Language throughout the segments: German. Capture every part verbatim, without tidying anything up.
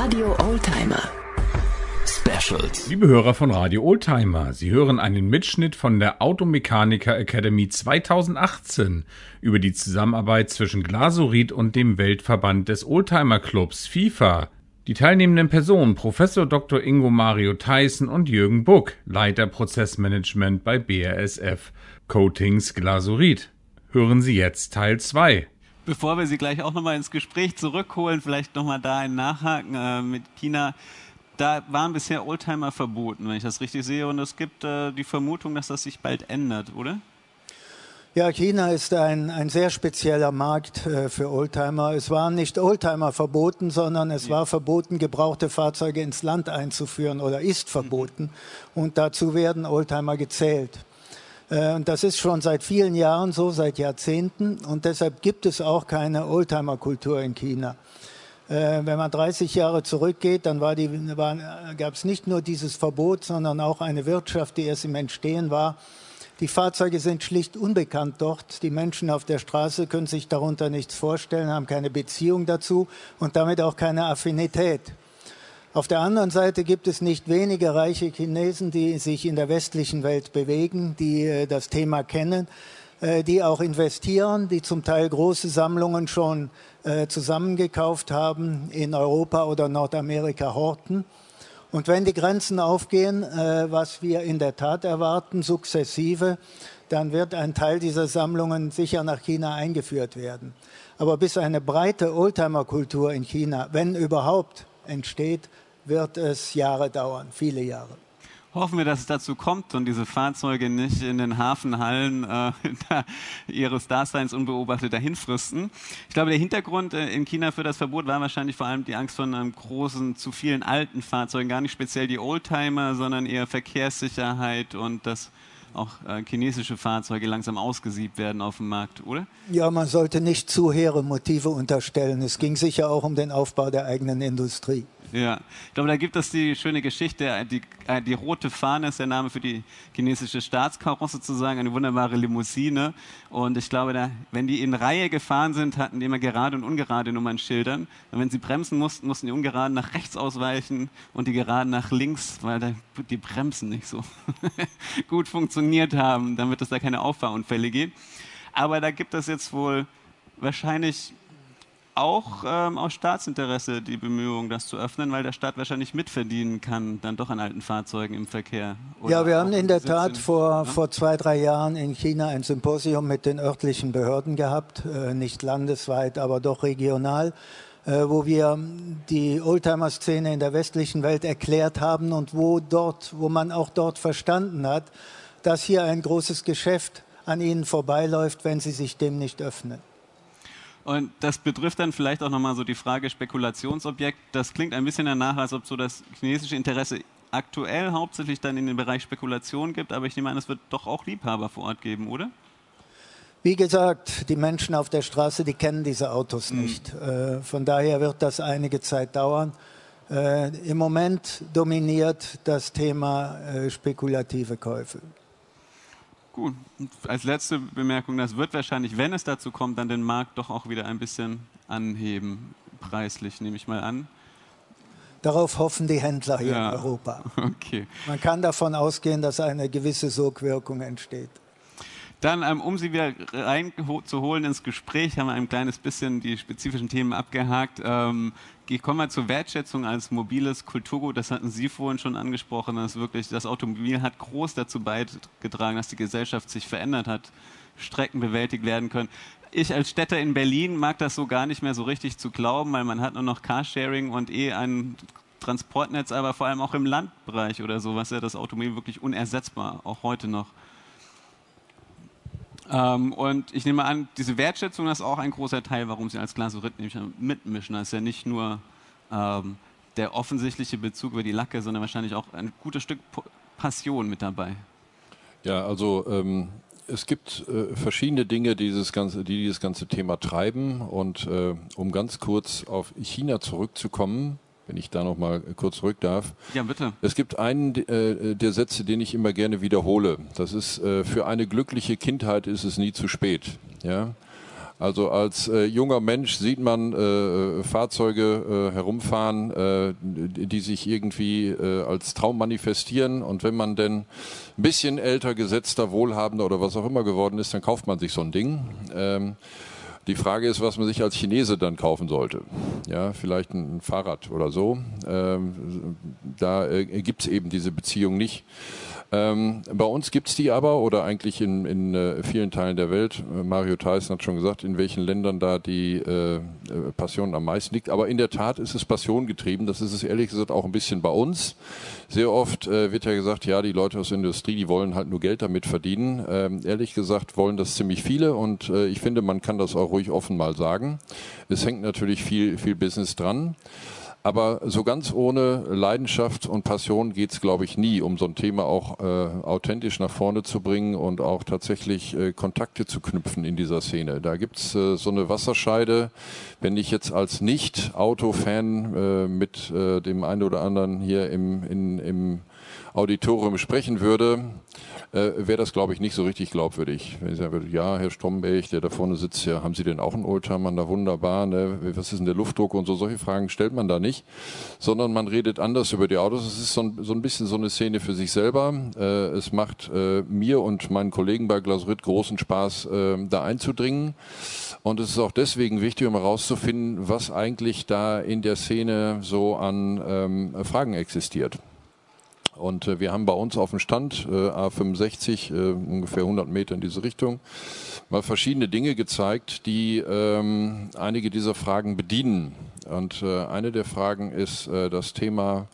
Radio Oldtimer. Specials. Liebe Hörer von Radio Oldtimer, Sie hören einen Mitschnitt von der Automechaniker Academy zweitausendachtzehn über die Zusammenarbeit zwischen Glasurit und dem Weltverband des Oldtimer Clubs FIFA. Die teilnehmenden Personen Professor Doktor Ingo Mario Theissen und Jürgen Buck, Leiter Prozessmanagement bei B A S F Coatings Glasurit. Hören Sie jetzt Teil zwei. Bevor wir Sie gleich auch nochmal ins Gespräch zurückholen, vielleicht nochmal da ein Nachhaken äh, mit China. Da waren bisher Oldtimer verboten, wenn ich das richtig sehe. Und es gibt äh, die Vermutung, dass das sich bald ändert, oder? Ja, China ist ein, ein sehr spezieller Markt äh, für Oldtimer. Es waren nicht Oldtimer verboten, sondern es war verboten, gebrauchte Fahrzeuge ins Land einzuführen oder ist verboten. Und dazu werden Oldtimer gezählt. Und das ist schon seit vielen Jahren so, seit Jahrzehnten. Und deshalb gibt es auch keine Oldtimer-Kultur in China. Wenn man dreißig Jahre zurückgeht, dann war die, war, gab es nicht nur dieses Verbot, sondern auch eine Wirtschaft, die erst im Entstehen war. Die Fahrzeuge sind schlicht unbekannt dort. Die Menschen auf der Straße können sich darunter nichts vorstellen, haben keine Beziehung dazu und damit auch keine Affinität. Auf der anderen Seite gibt es nicht wenige reiche Chinesen, die sich in der westlichen Welt bewegen, die äh, das Thema kennen, äh, die auch investieren, die zum Teil große Sammlungen schon äh, zusammengekauft haben, in Europa oder Nordamerika horten. Und wenn die Grenzen aufgehen, äh, was wir in der Tat erwarten, sukzessive, dann wird ein Teil dieser Sammlungen sicher nach China eingeführt werden. Aber bis eine breite Oldtimer-Kultur in China, wenn überhaupt, entsteht, wird es Jahre dauern, viele Jahre. Hoffen wir, dass es dazu kommt und diese Fahrzeuge nicht in den Hafenhallen äh, ihres Daseins unbeobachtet dahinfristen. Ich glaube, der Hintergrund äh, in China für das Verbot war wahrscheinlich vor allem die Angst vor einem großen, zu vielen alten Fahrzeugen, gar nicht speziell die Oldtimer, sondern eher Verkehrssicherheit und dass auch äh, chinesische Fahrzeuge langsam ausgesiebt werden auf dem Markt, oder? Ja, man sollte nicht zu hehre Motive unterstellen. Es ging sicher auch um den Aufbau der eigenen Industrie. Ja, ich glaube, da gibt es die schöne Geschichte, die, die rote Fahne ist der Name für die chinesische Staatskarosse sozusagen, eine wunderbare Limousine. Und ich glaube, da, wenn die in Reihe gefahren sind, hatten die immer gerade und ungerade Nummernschildern. Und wenn sie bremsen mussten, mussten die ungeraden nach rechts ausweichen und die geraden nach links, weil da die Bremsen nicht so gut funktioniert haben, damit es da keine Auffahrunfälle gibt. Aber da gibt es jetzt wohl wahrscheinlich auch ähm, aus Staatsinteresse die Bemühungen, das zu öffnen, weil der Staat wahrscheinlich mitverdienen kann, dann doch an alten Fahrzeugen im Verkehr. Oder ja, wir haben in der Tat vor, ja? vor zwei, drei Jahren in China ein Symposium mit den örtlichen Behörden gehabt, äh, nicht landesweit, aber doch regional, äh, wo wir die Oldtimer-Szene in der westlichen Welt erklärt haben und wo, dort, wo man auch dort verstanden hat, dass hier ein großes Geschäft an ihnen vorbeiläuft, wenn sie sich dem nicht öffnen. Und das betrifft dann vielleicht auch nochmal so die Frage Spekulationsobjekt. Das klingt ein bisschen danach, als ob so das chinesische Interesse aktuell hauptsächlich dann in den Bereich Spekulation gibt. Aber ich nehme an, es wird doch auch Liebhaber vor Ort geben, oder? Wie gesagt, die Menschen auf der Straße, die kennen diese Autos mhm. nicht. Äh, von daher wird das einige Zeit dauern. Äh, im Moment dominiert das Thema äh, spekulative Käufe. Gut, und als letzte Bemerkung, das wird wahrscheinlich, wenn es dazu kommt, dann den Markt doch auch wieder ein bisschen anheben, preislich, nehme ich mal an. Darauf hoffen die Händler hier ja. in Europa. Okay. Man kann davon ausgehen, dass eine gewisse Sogwirkung entsteht. Dann, ähm, um Sie wieder reinzuholen ins Gespräch, haben wir ein kleines bisschen die spezifischen Themen abgehakt. Ähm, ich komme mal zur Wertschätzung als mobiles Kulturgut. Das hatten Sie vorhin schon angesprochen. Dass wirklich das Automobil hat groß dazu beigetragen, dass die Gesellschaft sich verändert hat, Strecken bewältigt werden können. Ich als Städter in Berlin mag das so gar nicht mehr so richtig zu glauben, weil man hat nur noch Carsharing und eh ein Transportnetz, aber vor allem auch im Landbereich oder so, was ja das Automobil wirklich unersetzbar, auch heute noch. Ähm, und ich nehme an, diese Wertschätzung ist auch ein großer Teil, warum Sie als Glasurit nämlich mitmischen. Das ist ja nicht nur ähm, der offensichtliche Bezug über die Lacke, sondern wahrscheinlich auch ein gutes Stück Passion mit dabei. Ja, also ähm, es gibt äh, verschiedene Dinge, die dieses, ganze, die dieses ganze Thema treiben. Und äh, um ganz kurz auf China zurückzukommen, wenn ich da noch mal kurz zurück darf. Ja, bitte. Es gibt einen äh, der Sätze, den ich immer gerne wiederhole. Das ist, äh, für eine glückliche Kindheit ist es nie zu spät. Ja? Also als äh, junger Mensch sieht man äh, Fahrzeuge äh, herumfahren, äh, die sich irgendwie äh, als Traum manifestieren, und wenn man denn ein bisschen älter, gesetzter, wohlhabender oder was auch immer geworden ist, dann kauft man sich so ein Ding. Ähm, die Frage ist, was man sich als Chinese dann kaufen sollte. Ja, vielleicht ein, ein Fahrrad oder so. Ähm, da äh, gibt es eben diese Beziehung nicht. Ähm, bei uns gibt es die aber, oder eigentlich in, in äh, vielen Teilen der Welt. Mario Theissen hat schon gesagt, in welchen Ländern da die äh, Passion am meisten liegt. Aber in der Tat ist es Passion getrieben. Das ist es ehrlich gesagt auch ein bisschen bei uns. Sehr oft äh, wird ja gesagt, ja, die Leute aus der Industrie, die wollen halt nur Geld damit verdienen. Ähm, ehrlich gesagt wollen das ziemlich viele, und äh, ich finde, man kann das auch ruhig offen mal sagen. Es hängt natürlich viel, viel Business dran. Aber so ganz ohne Leidenschaft und Passion geht's, glaube ich, nie, um so ein Thema auch äh, authentisch nach vorne zu bringen und auch tatsächlich äh, Kontakte zu knüpfen in dieser Szene. Da gibt's äh, so eine Wasserscheide. Wenn ich jetzt als Nicht-Auto-Fan äh, mit äh, dem einen oder anderen hier im, in, im Auditorium sprechen würde, äh, wäre das, glaube ich, nicht so richtig glaubwürdig. Wenn ich sagen würde, ja, Herr Stromberg, der da vorne sitzt, ja, haben Sie denn auch einen Oldtimer? Na wunderbar, ne? Was ist denn der Luftdruck und so? Solche Fragen stellt man da nicht, sondern man redet anders über die Autos. Es ist so ein, so ein bisschen so eine Szene für sich selber. Äh, es macht äh, mir und meinen Kollegen bei Glasurit großen Spaß, äh, da einzudringen. Und es ist auch deswegen wichtig, um herauszufinden, was eigentlich da in der Szene so an ähm, Fragen existiert. Und äh, wir haben bei uns auf dem Stand äh, A fünfundsechzig, äh, ungefähr hundert Meter in diese Richtung, mal verschiedene Dinge gezeigt, die ähm, einige dieser Fragen bedienen. Und äh, eine der Fragen ist äh, das Thema,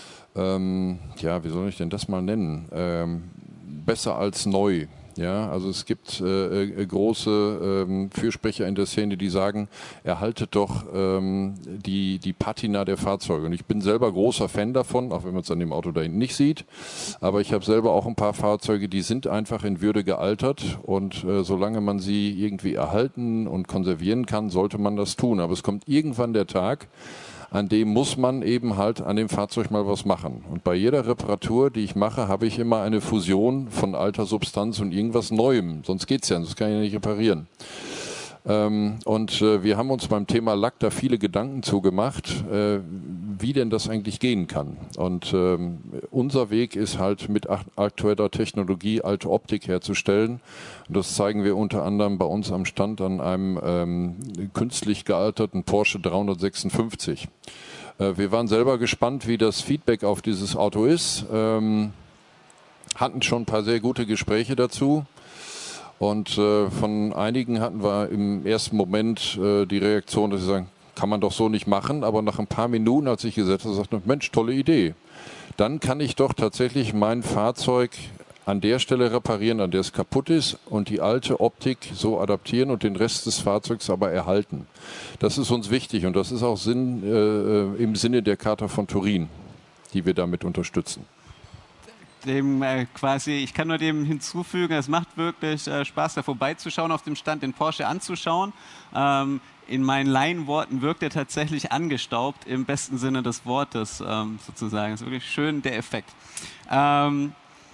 ähm, ja, wie soll ich denn das mal nennen? Ähm, besser als neu. Ja, also es gibt äh, äh, große ähm, Fürsprecher in der Szene, die sagen, erhaltet doch ähm, die, die Patina der Fahrzeuge. Und ich bin selber großer Fan davon, auch wenn man es an dem Auto da hinten nicht sieht. Aber ich habe selber auch ein paar Fahrzeuge, die sind einfach in Würde gealtert. Und äh, solange man sie irgendwie erhalten und konservieren kann, sollte man das tun. Aber es kommt irgendwann der Tag, an dem muss man eben halt an dem Fahrzeug mal was machen. Und bei jeder Reparatur, die ich mache, habe ich immer eine Fusion von alter Substanz und irgendwas Neuem. Sonst geht's ja, sonst kann ich ja nicht reparieren. Ähm, und äh, wir haben uns beim Thema Lack da viele Gedanken zugemacht, äh, wie denn das eigentlich gehen kann. Und ähm, unser Weg ist halt mit aktueller Technologie alte Optik herzustellen. Und das zeigen wir unter anderem bei uns am Stand an einem ähm, künstlich gealterten Porsche dreihundertsechsundfünfzig. Äh, wir waren selber gespannt, wie das Feedback auf dieses Auto ist. Ähm, hatten schon ein paar sehr gute Gespräche dazu. Und äh, von einigen hatten wir im ersten Moment äh, die Reaktion, dass sie sagen, kann man doch so nicht machen. Aber nach ein paar Minuten, als ich gesetzt habe, sagte ich, Mensch, tolle Idee. Dann kann ich doch tatsächlich mein Fahrzeug an der Stelle reparieren, an der es kaputt ist, und die alte Optik so adaptieren und den Rest des Fahrzeugs aber erhalten. Das ist uns wichtig, und das ist auch Sinn, äh, im Sinne der Charta von Turin, die wir damit unterstützen. Dem äh, quasi, ich kann nur dem hinzufügen, es macht wirklich äh, Spaß, da vorbeizuschauen, auf dem Stand den Porsche anzuschauen. Ähm, in meinen Laienworten wirkt er tatsächlich angestaubt, im besten Sinne des Wortes ähm, sozusagen. Das ist wirklich schön, der Effekt. Ähm,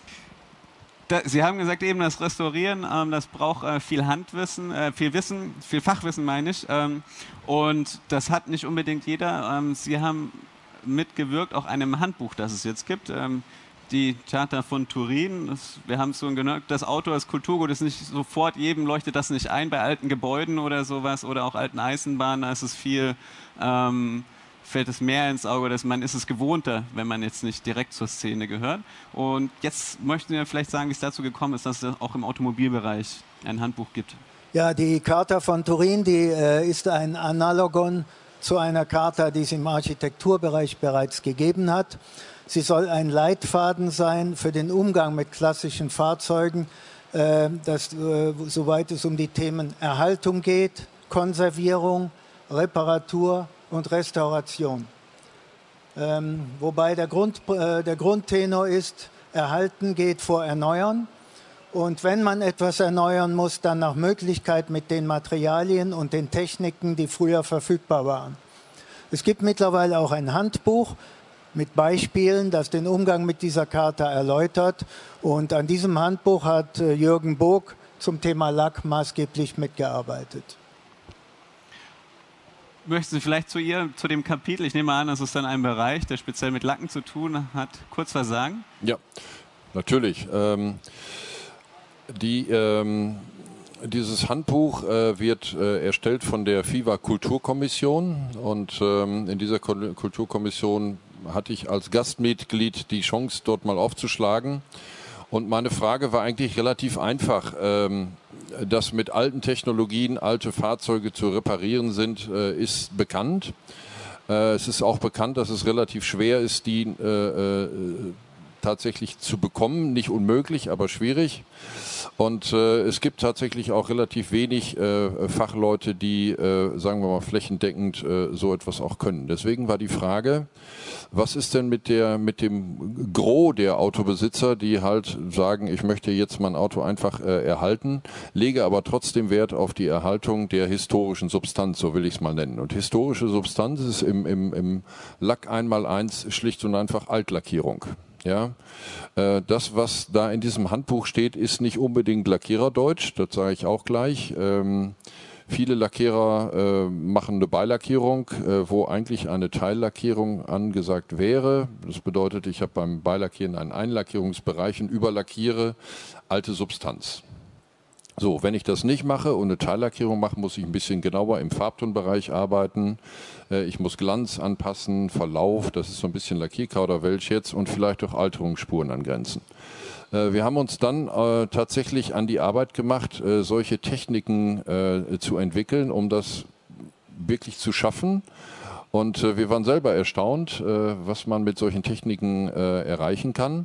da, Sie haben gesagt, eben das Restaurieren, ähm, das braucht äh, viel Handwissen, äh, viel Wissen, viel Fachwissen meine ich. Ähm, und das hat nicht unbedingt jeder. Ähm, Sie haben mitgewirkt, auch an einem Handbuch, das es jetzt gibt. Ähm, Die Charta von Turin, das, wir haben es so genannt, das Auto als Kulturgut ist nicht sofort, jedem leuchtet das nicht ein, bei alten Gebäuden oder sowas oder auch alten Eisenbahnen, da ist es viel, ähm, fällt es mehr ins Auge, dass man ist es gewohnter, wenn man jetzt nicht direkt zur Szene gehört. Und jetzt möchten wir vielleicht sagen, wie es dazu gekommen ist, dass es auch im Automobilbereich ein Handbuch gibt. Ja, die Charta von Turin, die äh, ist ein Analogon zu einer Charta, die es im Architekturbereich bereits gegeben hat. Sie soll ein Leitfaden sein für den Umgang mit klassischen Fahrzeugen, äh, das, äh, soweit es um die Themen Erhaltung geht, Konservierung, Reparatur und Restauration. Ähm, wobei der, Grund, äh, der Grundtenor ist, Erhalten geht vor Erneuern. Und wenn man etwas erneuern muss, dann nach Möglichkeit mit den Materialien und den Techniken, die früher verfügbar waren. Es gibt mittlerweile auch ein Handbuch mit Beispielen, das den Umgang mit dieser Charta erläutert. Und an diesem Handbuch hat Jürgen Bog zum Thema Lack maßgeblich mitgearbeitet. Möchten Sie vielleicht zu ihr, zu dem Kapitel, ich nehme an, das ist dann ein Bereich, der speziell mit Lacken zu tun hat, kurz was sagen? Ja, natürlich. Ähm, die, ähm, dieses Handbuch äh, wird äh, erstellt von der FIVA Kulturkommission und ähm, in dieser Ko- Kulturkommission hatte ich als Gastmitglied die Chance, dort mal aufzuschlagen. Und meine Frage war eigentlich relativ einfach. Ähm, dass mit alten Technologien alte Fahrzeuge zu reparieren sind, äh, ist bekannt. Äh, es ist auch bekannt, dass es relativ schwer ist, die äh, äh, tatsächlich zu bekommen. Nicht unmöglich, aber schwierig. Und äh, es gibt tatsächlich auch relativ wenig äh, Fachleute, die, äh, sagen wir mal, flächendeckend äh, so etwas auch können. Deswegen war die Frage, was ist denn mit der, mit dem Gros der Autobesitzer, die halt sagen, ich möchte jetzt mein Auto einfach äh, erhalten, lege aber trotzdem Wert auf die Erhaltung der historischen Substanz, so will ich es mal nennen. Und historische Substanz ist im, im, im Lack eins mal eins schlicht und einfach Altlackierung. Ja, äh, das, was da in diesem Handbuch steht, ist nicht unbedingt Lackiererdeutsch, das sage ich auch gleich. Ähm, viele Lackierer äh, machen eine Beilackierung, äh, wo eigentlich eine Teillackierung angesagt wäre. Das bedeutet, ich habe beim Beilackieren einen Einlackierungsbereich und überlackiere alte Substanz. So, wenn ich das nicht mache und eine Teillackierung mache, muss ich ein bisschen genauer im Farbtonbereich arbeiten. Äh, ich muss Glanz anpassen, Verlauf, das ist so ein bisschen Lackierkauderwelsch jetzt und vielleicht auch Alterungsspuren angrenzen. Äh, wir haben uns dann äh, tatsächlich an die Arbeit gemacht, äh, solche Techniken äh, zu entwickeln, um das wirklich zu schaffen. Und äh, wir waren selber erstaunt, äh, was man mit solchen Techniken äh, erreichen kann.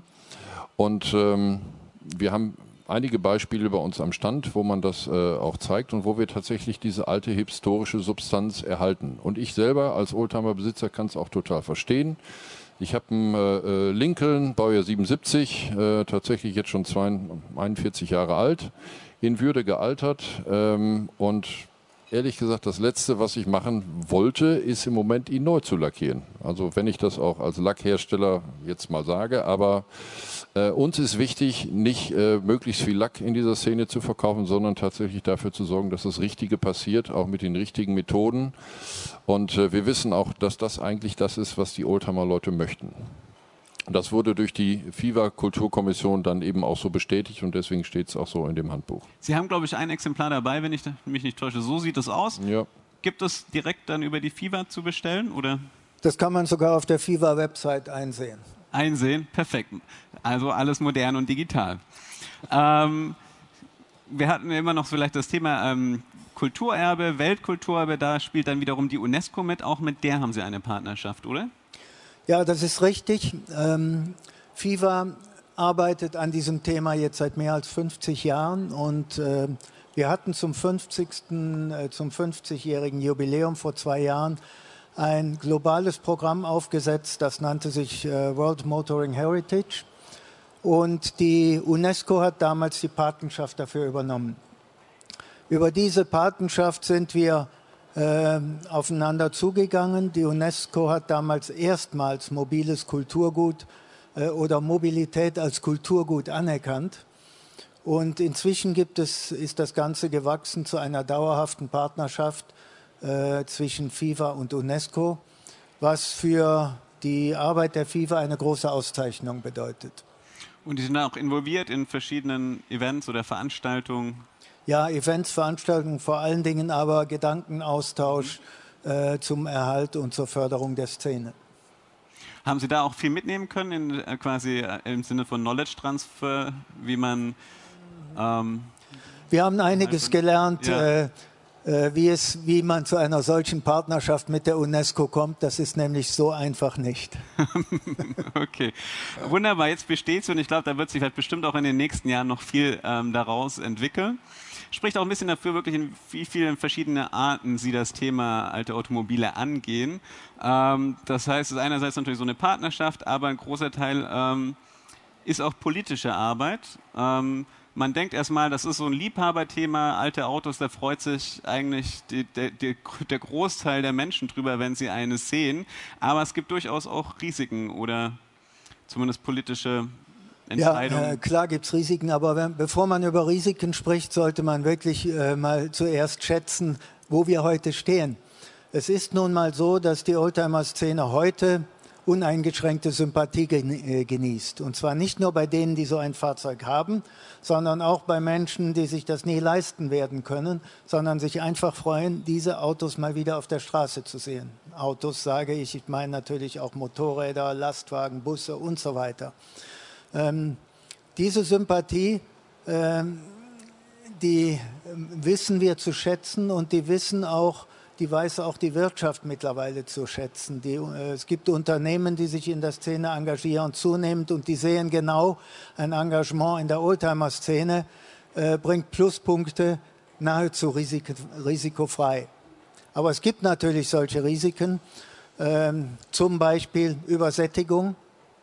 Und ähm, wir haben einige Beispiele bei uns am Stand, wo man das äh, auch zeigt und wo wir tatsächlich diese alte historische Substanz erhalten. Und ich selber als Oldtimer-Besitzer kann es auch total verstehen. Ich habe einen äh, Lincoln, Baujahr siebenundsiebzig, äh, tatsächlich jetzt schon einundvierzig Jahre alt, in Würde gealtert ähm, und ehrlich gesagt, das Letzte, was ich machen wollte, ist im Moment, ihn neu zu lackieren. Also wenn ich das auch als Lackhersteller jetzt mal sage, aber äh, uns ist wichtig, nicht äh, möglichst viel Lack in dieser Szene zu verkaufen, sondern tatsächlich dafür zu sorgen, dass das Richtige passiert, auch mit den richtigen Methoden. Und äh, wir wissen auch, dass das eigentlich das ist, was die Oldtimer-Leute möchten. Das wurde durch die FIVA Kulturkommission dann eben auch so bestätigt und deswegen steht es auch so in dem Handbuch. Sie haben, glaube ich, ein Exemplar dabei, wenn ich mich nicht täusche. So sieht es aus. Ja. Gibt es direkt dann über die FIVA zu bestellen, oder? Das kann man sogar auf der FIVA-Website einsehen. Einsehen, perfekt. Also alles modern und digital. Ähm, wir hatten immer noch vielleicht das Thema ähm, Kulturerbe, Weltkulturerbe. Da spielt dann wiederum die UNESCO mit. Auch mit der haben Sie eine Partnerschaft, oder? Ja, das ist richtig. Ähm, FIVA arbeitet an diesem Thema jetzt seit mehr als fünfzig Jahren und äh, wir hatten zum fünfzigsten, äh, zum fünfzigjährigen Jubiläum vor zwei Jahren ein globales Programm aufgesetzt, das nannte sich äh, World Motoring Heritage und die UNESCO hat damals die Patenschaft dafür übernommen. Über diese Patenschaft sind wir Äh, aufeinander zugegangen. Die UNESCO hat damals erstmals mobiles Kulturgut äh, oder Mobilität als Kulturgut anerkannt. Und inzwischen gibt es, ist das Ganze gewachsen zu einer dauerhaften Partnerschaft äh, zwischen FIVA und UNESCO, was für die Arbeit der FIVA eine große Auszeichnung bedeutet. Und die sind auch involviert in verschiedenen Events oder Veranstaltungen? Ja, Events, Veranstaltungen, vor allen Dingen aber Gedankenaustausch äh, zum Erhalt und zur Förderung der Szene. Haben Sie da auch viel mitnehmen können, in, äh, quasi äh, im Sinne von Knowledge Transfer, wie man... Ähm, Wir haben einiges gelernt, ja. äh, äh, wie, es, wie man zu einer solchen Partnerschaft mit der UNESCO kommt. Das ist nämlich so einfach nicht. Okay, wunderbar, jetzt besteht es und ich glaube, da wird sich halt bestimmt auch in den nächsten Jahren noch viel ähm, daraus entwickeln. Spricht auch ein bisschen dafür, wirklich in wie vielen verschiedene Arten Sie das Thema alte Automobile angehen. Ähm, das heißt, es ist einerseits natürlich so eine Partnerschaft, aber ein großer Teil ähm, ist auch politische Arbeit. Ähm, man denkt erstmal, das ist so ein Liebhaberthema, alte Autos, da freut sich eigentlich die, die, die, der Großteil der Menschen drüber, wenn sie eines sehen. Aber es gibt durchaus auch Risiken oder zumindest politische Entscheidungen. Ja, äh, klar gibt es Risiken, aber wenn, bevor man über Risiken spricht, sollte man wirklich äh, mal zuerst schätzen, wo wir heute stehen. Es ist nun mal so, dass die Oldtimer-Szene heute uneingeschränkte Sympathie genießt. Und zwar nicht nur bei denen, die so ein Fahrzeug haben, sondern auch bei Menschen, die sich das nie leisten werden können, sondern sich einfach freuen, diese Autos mal wieder auf der Straße zu sehen. Autos sage ich, ich meine natürlich auch Motorräder, Lastwagen, Busse und so weiter. Ähm, diese Sympathie, ähm, die wissen wir zu schätzen und die wissen auch, die weiß auch die Wirtschaft mittlerweile zu schätzen. Die, äh, es gibt Unternehmen, die sich in der Szene engagieren zunehmend und die sehen genau, ein Engagement in der Oldtimer-Szene äh, bringt Pluspunkte nahezu risik risikofrei. Aber es gibt natürlich solche Risiken, äh, zum Beispiel Übersättigung.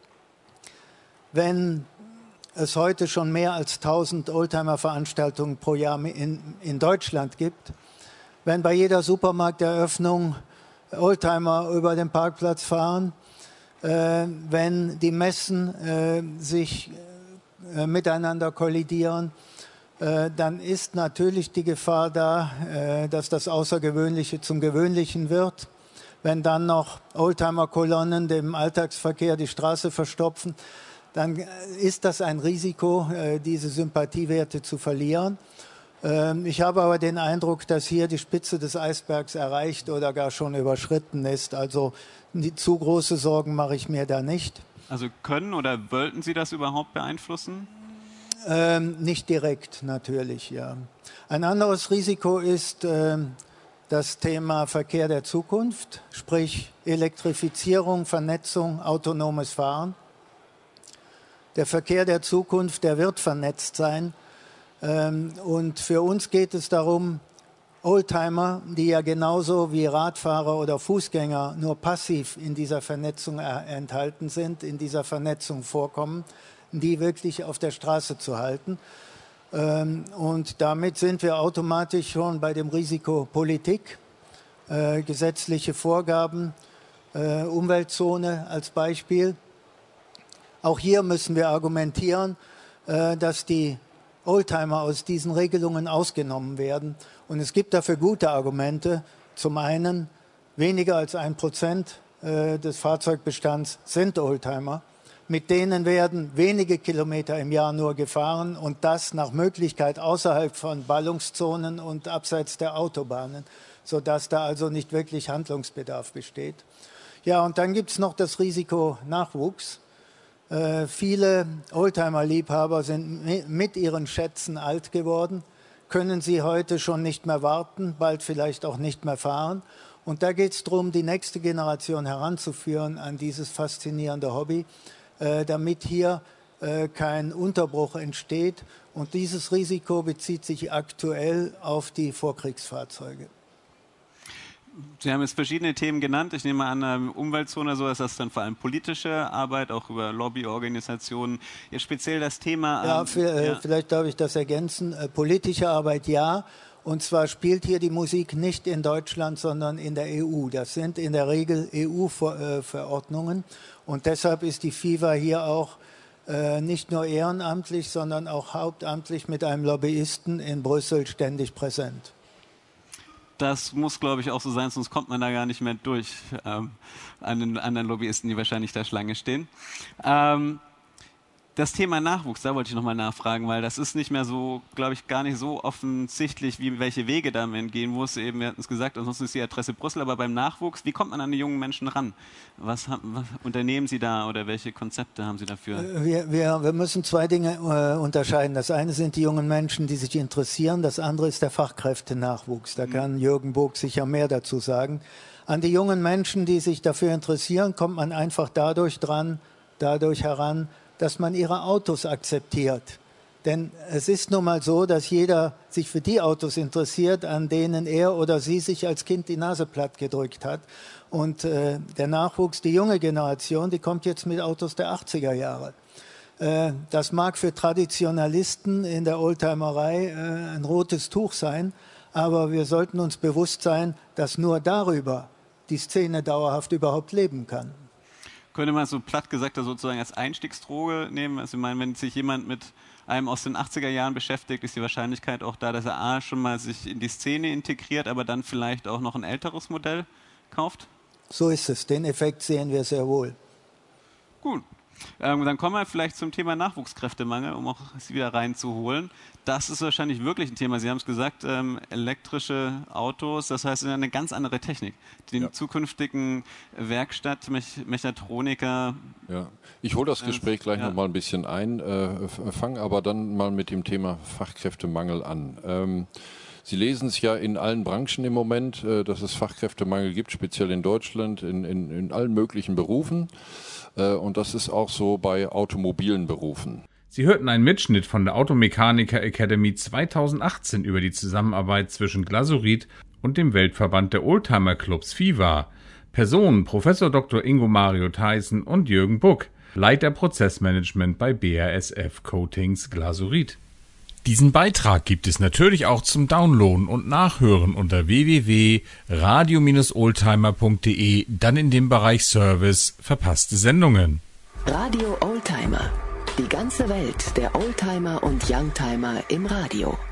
Wenn es heute schon mehr als tausend Oldtimer-Veranstaltungen pro Jahr in, in Deutschland gibt, wenn bei jeder Supermarkteröffnung Oldtimer über den Parkplatz fahren, äh, wenn die Messen äh, sich äh, miteinander kollidieren, äh, dann ist natürlich die Gefahr da, äh, dass das Außergewöhnliche zum Gewöhnlichen wird. Wenn dann noch Oldtimer-Kolonnen dem Alltagsverkehr die Straße verstopfen, dann ist das ein Risiko, äh, diese Sympathiewerte zu verlieren. Ich habe aber den Eindruck, dass hier die Spitze des Eisbergs erreicht oder gar schon überschritten ist. Also zu große Sorgen mache ich mir da nicht. Also können oder wollten Sie das überhaupt beeinflussen? Ähm, nicht direkt natürlich, ja. Ein anderes Risiko ist ähm, das Thema Verkehr der Zukunft, sprich Elektrifizierung, Vernetzung, autonomes Fahren. Der Verkehr der Zukunft, der wird vernetzt sein. Und für uns geht es darum, Oldtimer, die ja genauso wie Radfahrer oder Fußgänger nur passiv in dieser Vernetzung enthalten sind, in dieser Vernetzung vorkommen, die wirklich auf der Straße zu halten. Und damit sind wir automatisch schon bei dem Risiko Politik, gesetzliche Vorgaben, Umweltzone als Beispiel. Auch hier müssen wir argumentieren, dass die Oldtimer aus diesen Regelungen ausgenommen werden. Und es gibt dafür gute Argumente. Zum einen, weniger als ein Prozent äh, des Fahrzeugbestands sind Oldtimer. Mit denen werden wenige Kilometer im Jahr nur gefahren und das nach Möglichkeit außerhalb von Ballungszonen und abseits der Autobahnen, sodass da also nicht wirklich Handlungsbedarf besteht. Ja, und dann gibt es noch das Risiko Nachwuchs. Äh, viele Oldtimer-Liebhaber sind mit ihren Schätzen alt geworden, können sie heute schon nicht mehr warten, bald vielleicht auch nicht mehr fahren. Und da geht es darum, die nächste Generation heranzuführen an dieses faszinierende Hobby, äh, damit hier äh, kein Unterbruch entsteht. Und dieses Risiko bezieht sich aktuell auf die Vorkriegsfahrzeuge. Sie haben jetzt verschiedene Themen genannt. Ich nehme an, ähm, Umweltzone, so ist das dann vor allem politische Arbeit, auch über Lobbyorganisationen. Jetzt speziell das Thema... Ähm, ja, für, äh, ja, vielleicht darf ich das ergänzen. Äh, politische Arbeit ja. Und zwar spielt hier die Musik nicht in Deutschland, sondern in der E U. Das sind in der Regel E U-Verordnungen. Und deshalb ist die FIFA hier auch äh, nicht nur ehrenamtlich, sondern auch hauptamtlich mit einem Lobbyisten in Brüssel ständig präsent. Das muss, glaube ich, auch so sein, sonst kommt man da gar nicht mehr durch ähm, an den anderen Lobbyisten, die wahrscheinlich da Schlange stehen. Ähm, das Thema Nachwuchs, da wollte ich nochmal nachfragen, weil das ist nicht mehr so, glaube ich, gar nicht so offensichtlich, wie welche Wege da man gehen muss. Eben, wir hatten es gesagt, ansonsten ist die Adresse Brüssel, aber beim Nachwuchs, wie kommt man an die jungen Menschen ran? Was, was unternehmen Sie da oder welche Konzepte haben Sie dafür? Wir, wir, wir müssen zwei Dinge äh, unterscheiden. Das eine sind die jungen Menschen, die sich interessieren. Das andere ist der Fachkräftenachwuchs. Da kann Jürgen Burg sicher mehr dazu sagen. An die jungen Menschen, die sich dafür interessieren, kommt man einfach dadurch dran, dadurch heran, dass man ihre Autos akzeptiert. Denn es ist nun mal so, dass jeder sich für die Autos interessiert, an denen er oder sie sich als Kind die Nase platt gedrückt hat. Und äh, der Nachwuchs, die junge Generation, die kommt jetzt mit Autos der achtziger Jahre. Äh, das mag für Traditionalisten in der Oldtimerei äh, ein rotes Tuch sein, aber wir sollten uns bewusst sein, dass nur darüber die Szene dauerhaft überhaupt leben kann. Könnte man so platt gesagt sozusagen als Einstiegsdroge nehmen? Also ich meine, wenn sich jemand mit einem aus den achtziger Jahren beschäftigt, ist die Wahrscheinlichkeit auch da, dass er A, schon mal sich in die Szene integriert, aber dann vielleicht auch noch ein älteres Modell kauft? So ist es. Den Effekt sehen wir sehr wohl. Gut. Ähm, dann kommen wir vielleicht zum Thema Nachwuchskräftemangel, um auch Sie wieder reinzuholen. Das ist wahrscheinlich wirklich ein Thema. Sie haben es gesagt, ähm, elektrische Autos, das heißt eine ganz andere Technik. Den ja. zukünftigen Werkstattmechatroniker. Ja, ich hole das Gespräch gleich ja. noch mal ein bisschen ein, äh, fange aber dann mal mit dem Thema Fachkräftemangel an. Ähm, Sie lesen es ja in allen Branchen im Moment, äh, dass es Fachkräftemangel gibt, speziell in Deutschland, in, in, in allen möglichen Berufen. Äh, und das ist auch so bei automobilen Berufen. Sie hörten einen Mitschnitt von der Automechaniker Academy zweitausendachtzehn über die Zusammenarbeit zwischen Glasurit und dem Weltverband der Oldtimer-Clubs FIVA. Personen Professor Doktor Ingo Mario Theissen und Jürgen Buck, Leiter Prozessmanagement bei B A S F Coatings Glasurit. Diesen Beitrag gibt es natürlich auch zum Downloaden und Nachhören unter w w w punkt radio Bindestrich oldtimer punkt d e, dann in dem Bereich Service verpasste Sendungen. Radio Oldtimer. Die ganze Welt der Oldtimer und Youngtimer im Radio.